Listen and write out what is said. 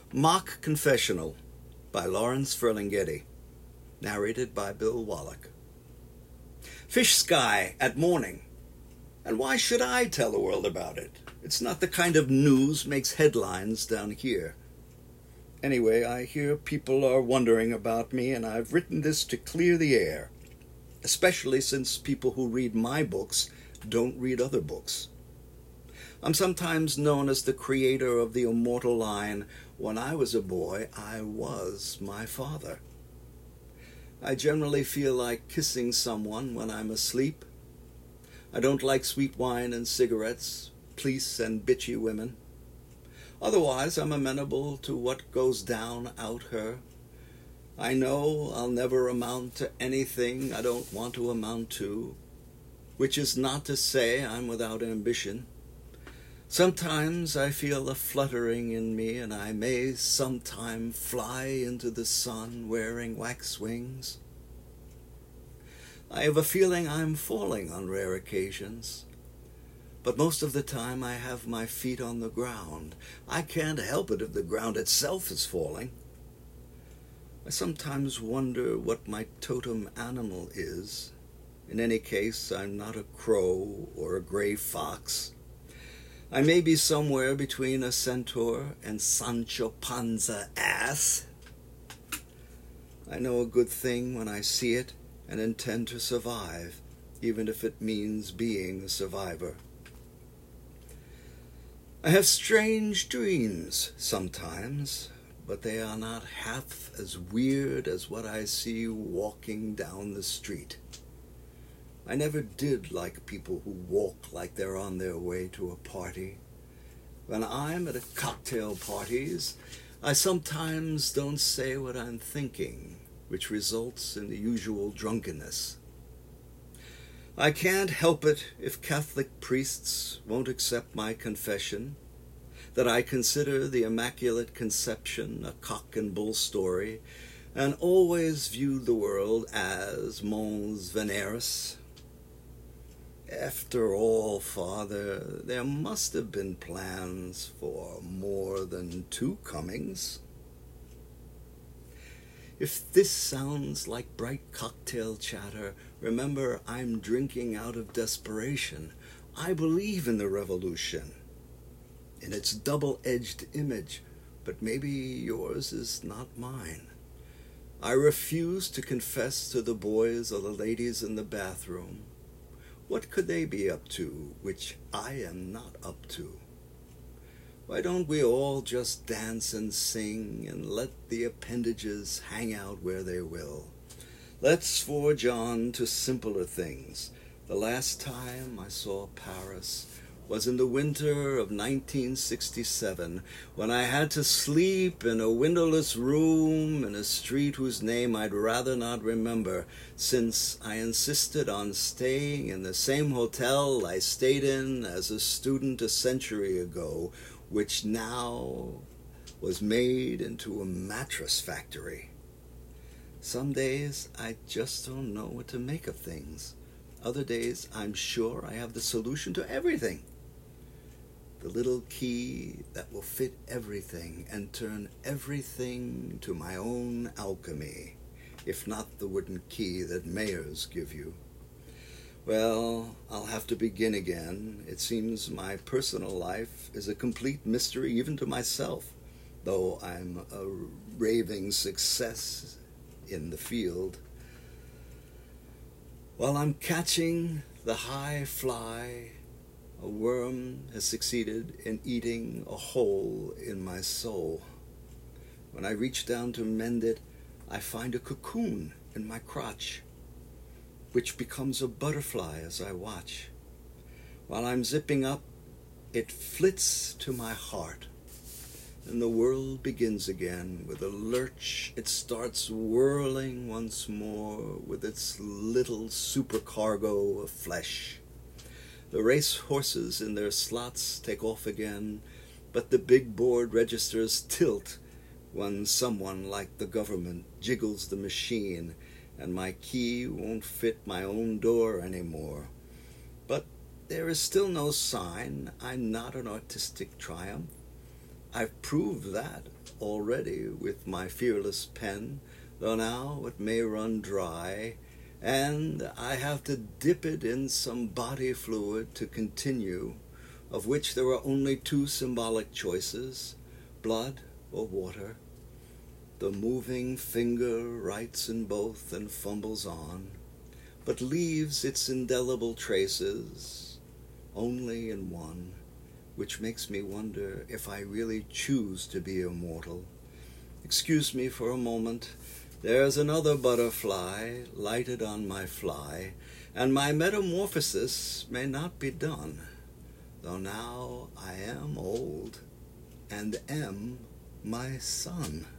Mock Confessional by Lawrence Ferlinghetti, narrated by Bill Wallach. Fish sky at morning. And why should I tell the world about it? It's not the kind of news makes headlines down here. Anyway, I hear people are wondering about me, and I've written this to clear the air, especially since people who read my books don't read other books. I'm sometimes known as the creator of the immortal line, "When I was a boy, I was my father." I generally feel like kissing someone when I'm asleep. I don't like sweet wine and cigarettes, police and bitchy women. Otherwise, I'm amenable to what goes down out her. I know I'll never amount to anything I don't want to amount to, which is not to say I'm without ambition. Sometimes I feel a fluttering in me, and I may sometime fly into the sun wearing wax wings. I have a feeling I'm falling on rare occasions, but most of the time I have my feet on the ground. I can't help it if the ground itself is falling. I sometimes wonder what my totem animal is. In any case, I'm not a crow or a gray fox. I may be somewhere between a centaur and Sancho Panza ass. I know a good thing when I see it and intend to survive, even if it means being a survivor. I have strange dreams sometimes, but they are not half as weird as what I see walking down the street. I never did like people who walk like they're on their way to a party. When I'm at cocktail parties, I sometimes don't say what I'm thinking, which results in the usual drunkenness. I can't help it if Catholic priests won't accept my confession that I consider the Immaculate Conception a cock and bull story and always viewed the world as mons veneris. After all, Father, there must have been plans for more than two comings. If this sounds like bright cocktail chatter, remember I'm drinking out of desperation. I believe in the revolution, in its double-edged image, but maybe yours is not mine. I refuse to confess to the boys or the ladies in the bathroom. What could they be up to, which I am not up to? Why don't we all just dance and sing and let the appendages hang out where they will? Let's forge on to simpler things. The last time I saw Paris was in the winter of 1967, when I had to sleep in a windowless room in a street whose name I'd rather not remember, since I insisted on staying in the same hotel I stayed in as a student a century ago, which now was made into a mattress factory. Some days I just don't know what to make of things. Other days I'm sure I have the solution to everything. The little key that will fit everything and turn everything to my own alchemy, if not the wooden key that mayors give you. Well, I'll have to begin again. It seems my personal life is a complete mystery even to myself, though I'm a raving success in the field. While I'm catching the high fly, a worm has succeeded in eating a hole in my soul. When I reach down to mend it, I find a cocoon in my crotch, which becomes a butterfly as I watch. While I'm zipping up, it flits to my heart, and the world begins again. With a lurch, it starts whirling once more with its little supercargo of flesh. The race horses in their slots take off again, but the big board registers tilt when someone like the government jiggles the machine, and my key won't fit my own door anymore. But there is still no sign I'm not an artistic triumph. I've proved that already with my fearless pen, though now it may run dry, and I have to dip it in some body fluid to continue, of which there are only two symbolic choices, blood or water. The moving finger writes in both and fumbles on, but leaves its indelible traces only in one, which makes me wonder if I really choose to be immortal. Excuse me for a moment. There's another butterfly lighted on my fly, and my metamorphosis may not be done, though now I am old and am my son.